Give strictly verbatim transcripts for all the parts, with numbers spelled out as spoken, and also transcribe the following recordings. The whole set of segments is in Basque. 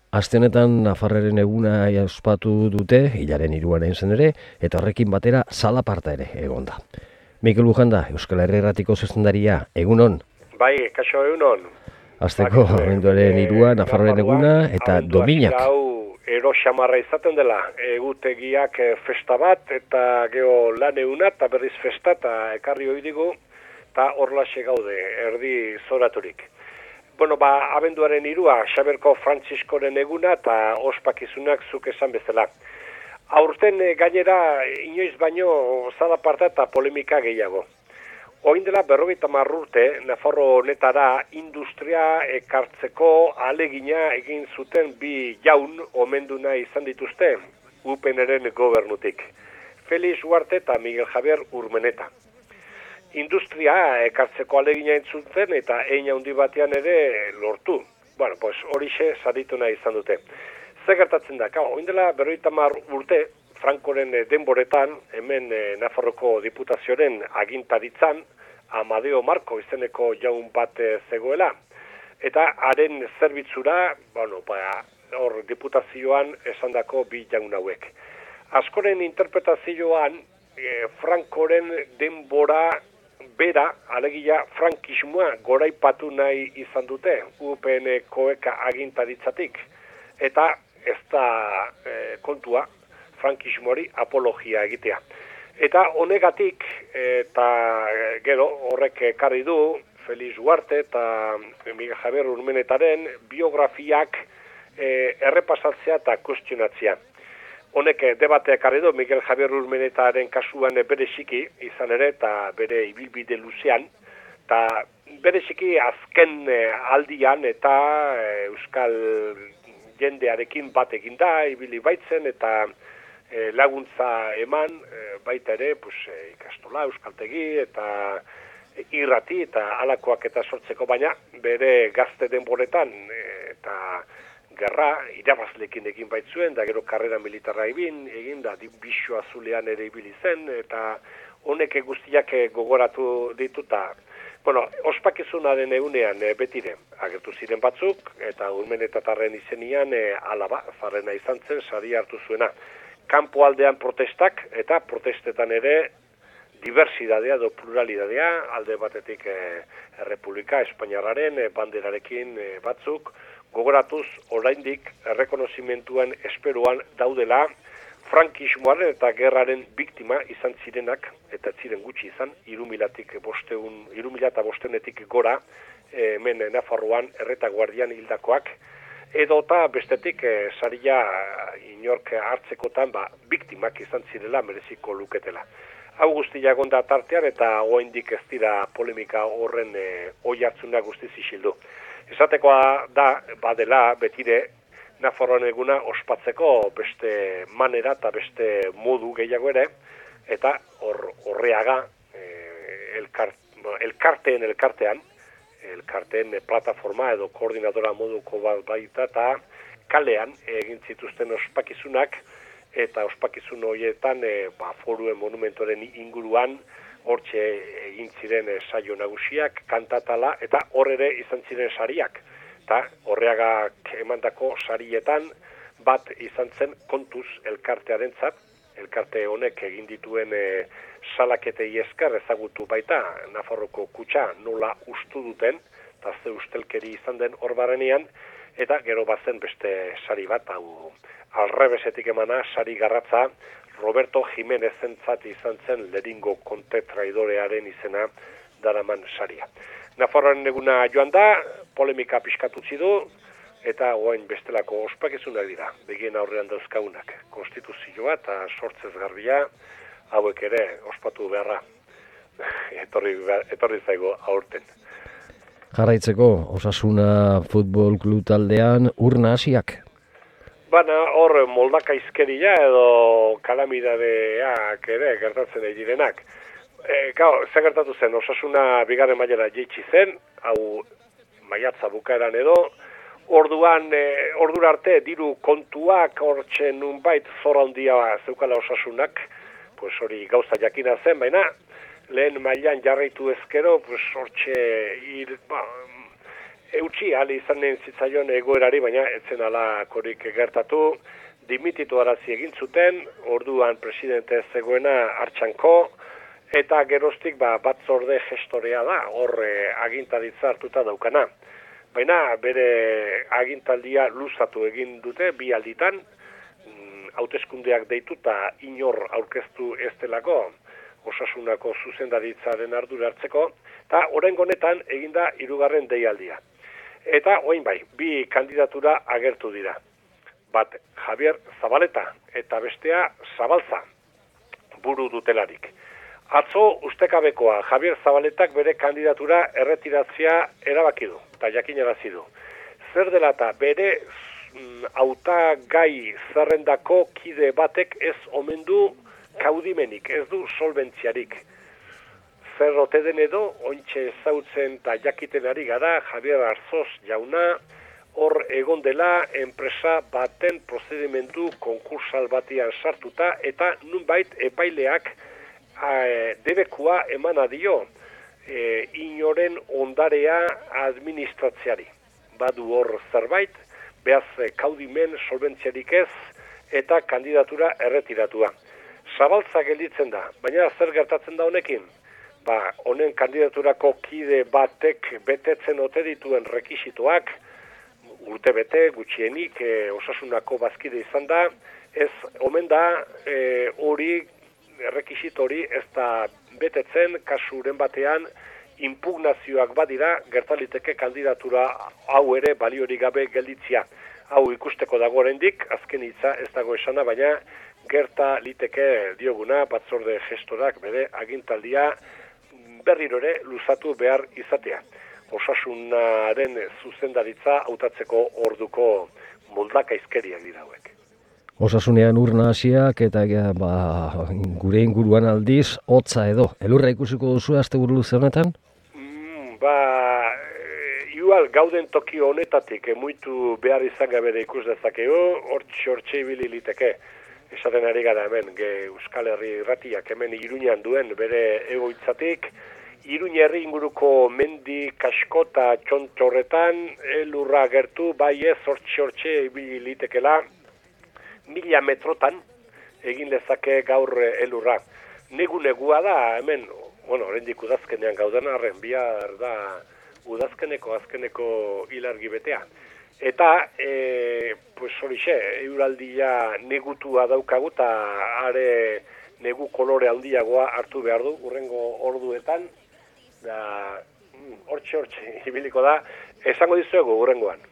Aste honetan Nafarraren eguna ospatu dute, hilaren hiruan egin zen ere, eta horrekin batera zalaparta ere egon da. Mikel Lujanda, Euskal Herria Irratiko zuzendaria, egunon? Bai, kaixo egunon. Azteko, abenduaren hiruan, Nafarraren eguna, eta dominak. Hau ero xamarra izaten dela, egutegiak festa bat, eta geho lan eguna, eta berriz festa, eta ekarri hoi digu, eta horlaxe gaude, erdi zoraturik. Bueno, ba, abenduaren hirua, Xaberko Frantziskoren eguna eta ospakizunak zuk esan bezala. Aurten gainera, inoiz baino zalaparta eta polemika gehiago. Oin dela berrogeita hamar urte, Nafarro honetara industria ekartzeko alegina egin zuten bi jaun omenduna izan dituzte, U P N-ren gobernutik. Felix Uarte eta Miguel Javier Urmeneta. Industria ekartzeko alegina entzuten eta hein handi batean ere lortu. Bueno, pues horixe saritu nahi izan dute. Zer gertatzen da, kao, oin dela berrogeita hamar urte, Frankoren denboretan, hemen Nafarroko Diputazioaren agintaritzan, Amadeo Marko izeneko jaun bat zegoela. Eta haren zerbitzura, bueno, ba, hor Diputazioan esandako bi jaun hauek. Askoren interpretazioan, e, Frankoren denbora bera, alegia frankismoa goraipatu nahi izan dute, U P N-koeka agintaritzatik, eta ez da e, kontua frankismoari apologia egitea. Eta honegatik, eta gero horrek ekarri du, Felix Uarte eta Miguel Javier Urmenetaren biografiak e, errepasatzea eta kustionatzea. Honek debatea ekarri du, Miguel Javier Urmenetaren kasuan bereziki izan ere, eta bere ibilbide luzean, eta bereziki azken aldian eta euskal jendearekin bat eginda, ibili baitzen, eta laguntza eman, baita ere, pues, ikastola, euskaltegi, eta irrati, eta alakoak eta sortzeko, baina bere gazte denboretan, eta gerra, irabazlekin egin baitzuen, da gero karrera militarra egin, egin da bisu azulean ere ibili zen, eta honek guztiak gogoratu dituta. Bueno, ospakizunaren egunean betire, agertu ziren batzuk, eta Urmenetatarren izenian alaba, zarrena izan zen, sari hartu zuena. Kanpo aldean protestak, eta protestetan ere diversidadea edo pluralidadea, alde batetik eh, Errepublika Espainiarraren eh, banderarekin eh, batzuk, gogoratuz oraindik errekonozimentuen esperoan daudela frankismoaren eta gerraren biktima izan zirenak, eta ziren gutxi izan, irumilatik bosteun, irumilata bostenetik gora, eh, hemen Nafarroan erretaguardian hildakoak, edota bestetik eh, saria inork hartzekotan ba, biktimak izan zirela mereziko luketela. Hau guztia gonda tartean eta oraindik ez dira polemika horren e, oi hartzuna guztiz isildu. Esatekoa da, badela, betire, Nafarroan eguna ospatzeko beste manera eta beste modu gehiago ere, eta hor, horreaga e, elkart, elkarteen elkartean, elkarteen plataforma edo koordinadora moduko bat baita, eta kalean egin zituzten ospakizunak, eta ospakizun horietan e, ba, foruen monumentoren inguruan hortxe egin ziren e, saio nagusiak, kantatala, eta hor ere izan ziren sariak. Eta horreagak emandako sarietan bat izan zen kontuz elkartearentzat, elkarte honek egin dituen e, salaketei esker ezagutu baita Nafarroko kutxa nola ustu duten, eta ze ustelkeri izan den hor barrenean, eta gero bazen beste sari bat, hau alrebesetik emana, sari garratza, Roberto Jimenez entzat izan zen Lehenengo konte traidorearen izena daraman saria. Nafarroaren eguna joan da, polemika pixkatu zidu, eta oain bestelako ospakizunak dira, begien aurrean dauzkaunak. Konstituzioa eta sortzez garbia, hauek ere ospatu beharra, etorri, etorri zaigo aurten. Jarraitzeko, Osasuna Futbol Klub taldean urna hasiak. Baina hor moldaka izkeria edo kalamidadeak ere gertatzen egin direnak. E, gau, zer gertatu zen, Osasuna bigarren mailara jaitsi zen, hau maiatza bukaeran edo, orduan, e, ordura arte diru kontuak hortxe nunbait zora handia zeukala Osasunak, pues hori gauza jakina zen, baina lehen mailan jarraitu ezkero, pues hortxe ir, ba, eutxi ali izanen zitzaion egoerari, baina etzen alakorik gertatu, dimititu arazi egin zuten, orduan presidente zegoena Artxanko, eta geroztik ba, batzorde gestorea da, hor eh, agintaritza hartuta daukana. Baina bere agintaldia luzatu egin dute bi alditan, hauteskundeak deituta inor aurkeztu ez delako, Osasunako zuzendaritzaren ardura hartzeko, eta oraingo honetan eginda hirugarren deialdia. Eta orain bai, bi kandidatura agertu dira. Bat Javier Zabaleta eta bestea Zabalza, buru dutelarik. Atzo ustekabekoa Javier Zabaletak bere kandidatura erretiratzea erabaki du, eta jakinarazi du. Zer dela eta bere hautagai zerrendako kide batek ez omen du kaudimenik, ez du solventziarik. Zer ote den edo, ontxe ezautzen eta jakiten ari gara, Javier Arzoz jauna, hor egon dela enpresa baten prozedimentu konkursal batian sartuta, eta nunbait epaileak e, debekua emana dio e, inoren ondarea administratziari. Badu hor zerbait, behaz kaudimen solventziarik ez, eta kandidatura erretiratua. Zabaltza gelditzen da, baina zer gertatzen da honekin? Ba, honen kandidaturako kide batek betetzen ote dituen rekisitoak, urte bete, gutxienik, e, Osasunako bazkide izan da, ez omen da hori, e, rekisito hori ez da betetzen, kasuren batean, impugnazioak badira, gertaliteke kandidatura hau ere baliorik gabe gelditzia. Hau ikusteko dago oraindik, azken hitza ez dago esana, baina gerta liteke dioguna batzorde gestorak bere agintaldia berriro ere luzatu behar izatea. Osasunaren zuzendaritza hautatzeko orduko moldaka izkeriak dira hauek. Osasunean ur nahasiak eta ba, gure inguruan aldiz, hotza edo. Elurra ikusiko duzu asteburu luze honetan? Mm, ba, igual gauden toki honetatik emuitu behar izan gabe ikus dezakegu, hortxe hortxe ibili liteke. Esaten ari gara hemen, ge Euskal Herri irratiak hemen Iruñan duen bere egoitzatik, Iruñ herri inguruko mendi, kaskota, txontxorretan, elurra gertu, bai ez hortxe hortxe ibili litekela, mila metrotan egin lezake gaur elurra. Negu-negua da, hemen, bueno, oraindik udazkenean gauden arren, bihar da udazkeneko, azkeneko ilargi betea. Eta, e, pues horixe, euraldia negutua daukagu eta are negu kolore handiagoa hartu behar du, urrengo orduetan, da, hortxe hortxe, ibiliko da, esango dizuegu urrengoan.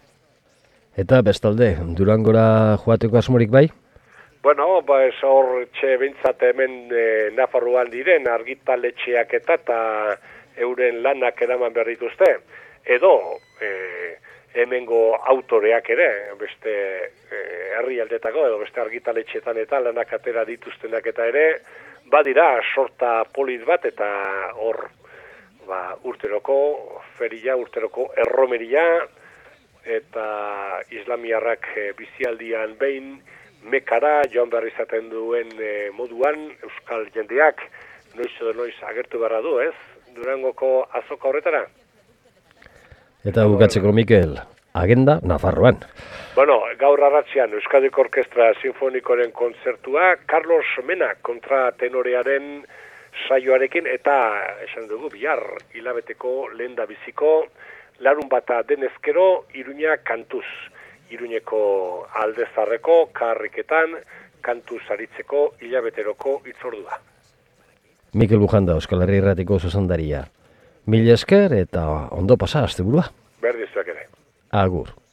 Eta bestalde, Durangora joateko asmorik bai? Bueno, ba, ez hortxe bintzat hemen e, Nafarroan diren argitaletxeak eta eta euren lanak eraman behar dituzte. Edo, e, hemengo autoreak ere, beste e, herrialdetako edo beste argitaletxetan eta lanak atera dituztenak eta ere, badira sorta polit bat eta hor ba, urteroko feria, urteroko erromeria eta islamiarrak e, bizialdian behin mekara joan behar izaten duen e, moduan euskal jendeak noiz edo noiz agertu beharra du, ez? Durangoko azoka horretara. Eta bukatzeko, Mikel, agenda Nafarroan. Bueno, gaur arratzean Euskadiko Orkestra Sinfonikoren kontzertua, Carlos Mena kontratenorearen saioarekin, eta esan dugu bihar hilabeteko lehendabiziko larun bata denezkero Iruña kantuz. Iruñeko aldezarreko karriketan kantuz aritzeko hilabeteroko itzordua. Mikel Bujanda, Euskal Herri Irratiko zuzendaria. Mila esker eta ondo pasa asteburua. Berdizuak ere. Agur.